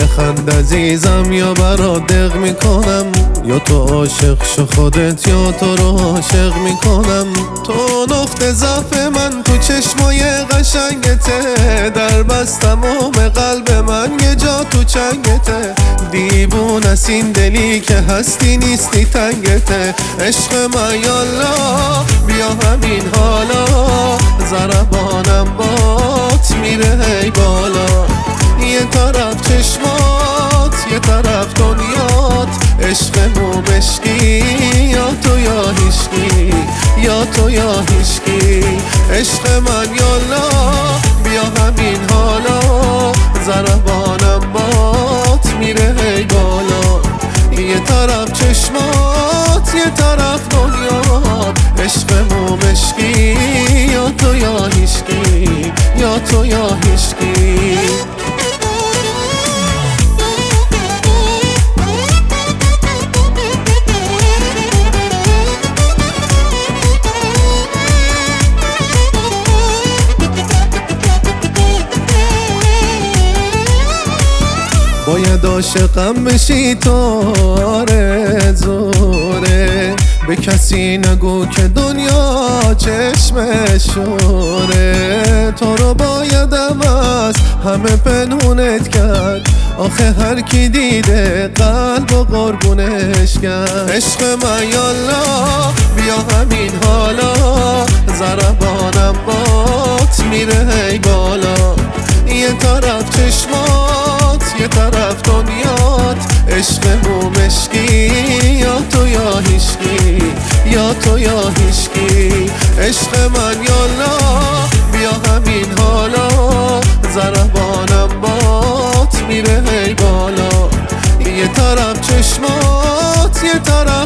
بخند عزیزم یا برات دق میکنم، یا تو عاشق شو خودت یا تو رو عاشق میکنم. تو نقطه ضعف من تو چشمای قشنگته، در بستموم قلب من یه جا تو چنگته. دیوون از این دلی که هستی نیستی تنگته. عشق من یالا بیا همین حالا، ضربانم بات میره هی بالا. یه طرف چشمات یه طرف دنیات، عشقمو بشکی یا تو یا هیشکی، یا تو یا هیشکی. عشق من یالا بیا همین حالا، ضربانم بات میره هی بالا. یه طرف چشمات یه طرف دنیات، عشقمو بشکی یا تو یا هیشکی، یا تو یا هیشکی. باید عاشقم بشی تو آرزوره، به کسی نگو که دنیا چشمشوره. تو رو بایدم از همه پنهونت کرد، آخه هر کی دیده قلب و قربونش کرد. عشق من یالا بیا همین حالا، ضربانم بات میره هی بالا. یه طرف چشمات یه طرف دنیات، عشقمو مشکی یا تو یا هیشکی، یا تو یا هیشکی. عشق من یالا بیا همین حالا، ضربانم بات میره هی بالا. یه طرف چشمات یه طرف